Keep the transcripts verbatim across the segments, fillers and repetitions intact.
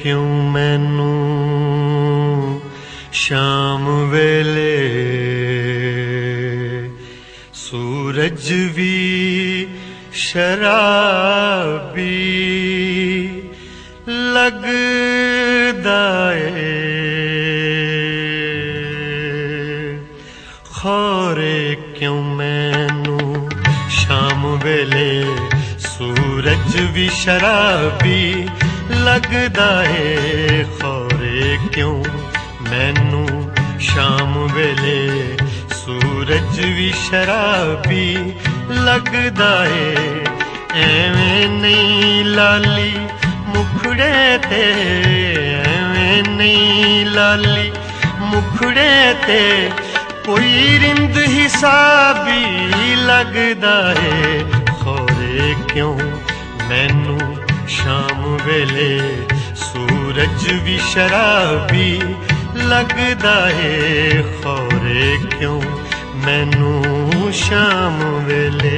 क्यों मैनू शाम वेले सूरज भी शराबी लगदा है। खौरे क्यों मैनू शाम वेले सूरज भी शराबी लगदा है। खौरे क्यों मैनू शाम वेले सूरज भी शराबी लगदा है। एवें नहीं लाली मुखड़े ते, एवें नहीं लाली मुखड़े ते कोई रिंद हिसाबी लगदा है। खौरे क्यों मैनू शाम वेले सूरज भी शराबी लगदा है। खौरे क्यों मैनू शाम वेले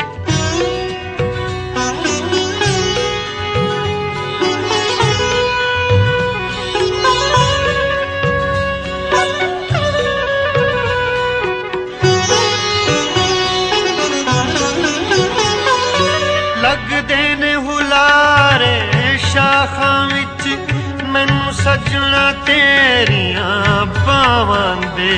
लगदे ने हुलारे शाखां विच मैनू सजना तेरियां बावां दे।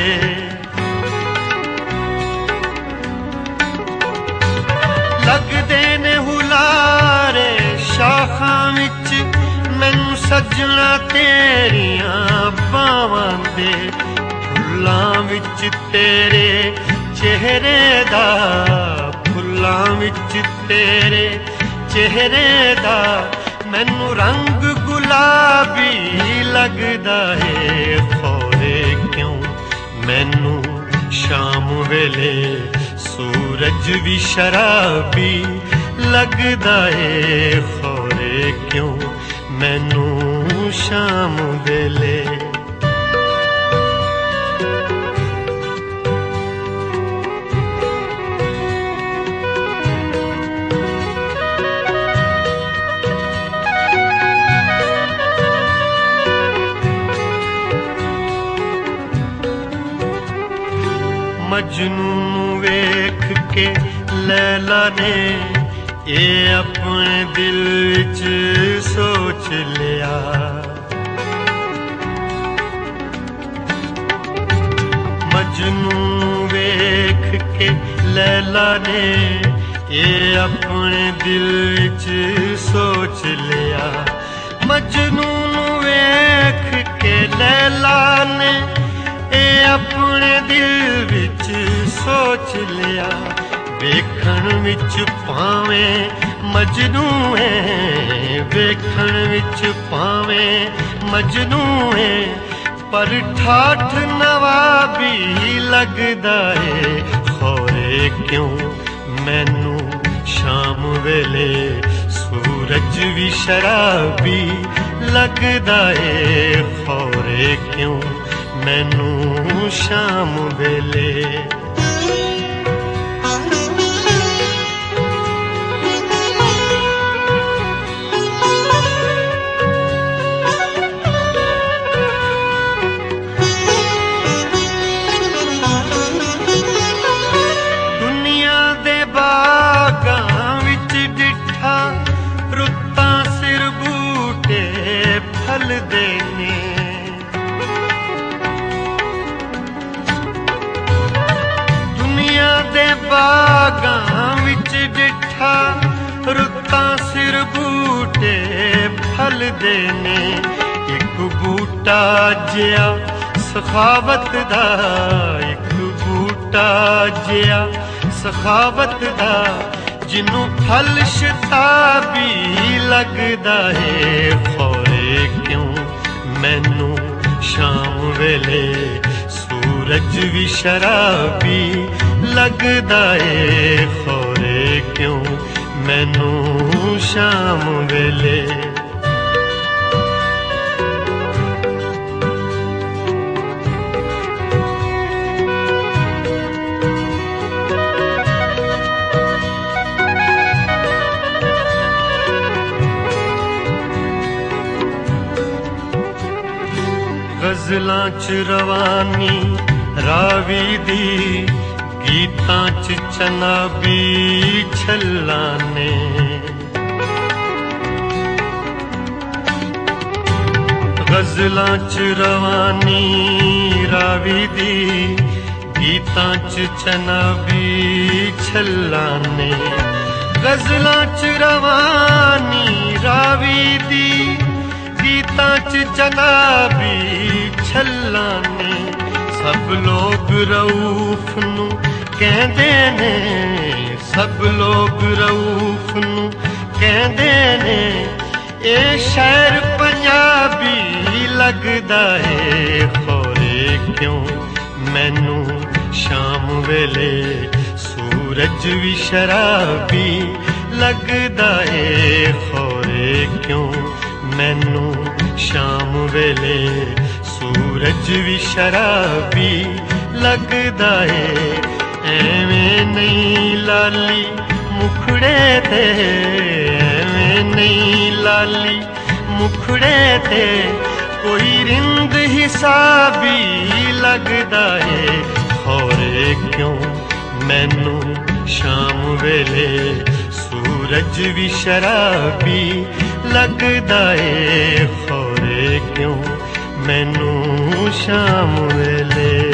लगदे ने हुलारे शाखां विच मैनू सजना तेरियां बावां दे। फुल्लां विच तेरे चेहरे दा, फुल्लां विच तेरे चेहरे दा मैनू रंग गुलाबी लगदा है। खौरे क्यों मैनू शाम वेले सूरज भी शराबी लगदा है। खौरे क्यों मैनू शाम वेले मजनू वेख के लैला ने ये अपने दिल विच सोच लिया। मजनू वेख के लैला ने ये अपने दिल विच सोच लिया। मजनू वेख के लैला ने ये अपने दिल विच सोच लिया। वेखण विच भावें मजनू है, वेखण विच भावें मजनू है, पर ठाठ नवाबी लगदा है। खौरे क्यों मैनू शाम वेले सूरज भी शराबी लगदा है। खौरे क्यों मैनू शाम वेले दुनिया दे बागां विच डिठा रुत्तां सिर बूटे फलदे ने। बागां विच डिठा रुत्तां सिर बूटे फलदे ने। एक बूटा जिया सखावत दा, एक बूटा जिया सखावत दा जिन्नू फल शताबी लगदा है। खौरे क्यों मैनू शाम वेले सूरज भी शराबी लगदा है। खौरे क्यों मैनू शाम वेले गज़लां च रवानी रावी दी, गीतां च चनाबी छल्लाने। गज़लां च रवानी रावी दी, गीतां च चनाबी छल्लाने। गज़लां च रवानी रावी दी, गीतां च चनाबी छल्लाने। सब लोग रऊफ नू कहंदे ने, सब लोग रऊफ नू कहंदे ने, ए शहर पंजाबी लगदा है। खोरे क्यों मैनू शाम वेले सूरज भी शराबी लगदा है। खोरे क्यों मैनू शाम वेले सूरज भी शराबी लगदा है। एवें नहीं लाली मुखड़े ते, एवें नहीं लाली मुखड़े ते, कोई रिंद हिसाबी लगदा है। खोरे क्यों मैनू शाम वेले सूरज भी शराबी लगदा है। खोरे क्यों मैनू शाम वेले